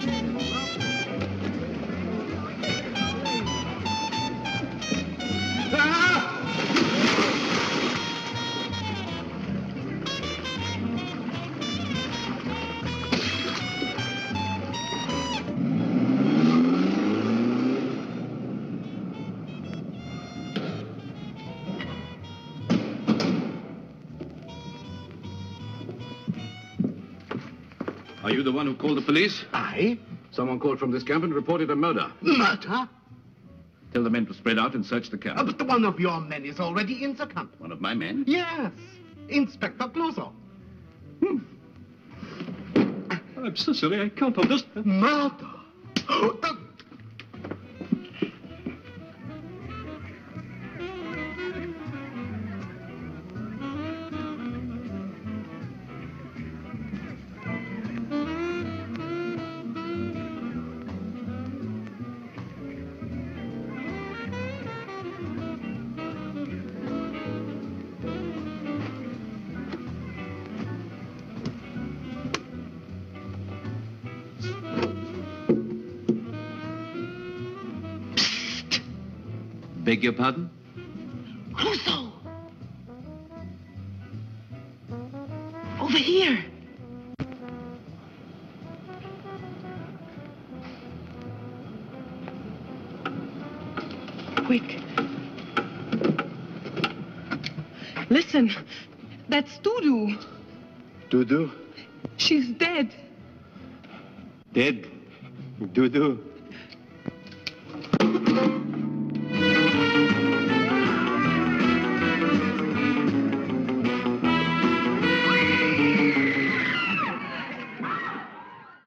Are you the one who called the police? I? Someone called from this camp and reported a murder. Murder? Tell the men to spread out and search the camp. But one of your men is already in the camp. One of my men? Yes, Inspector Clouseau. I'm so sorry, I can't understand. Murder? Beg your pardon? Clouseau! Over here! Quick. Listen, that's Dudu. Dudu? She's dead. Dead? Dudu?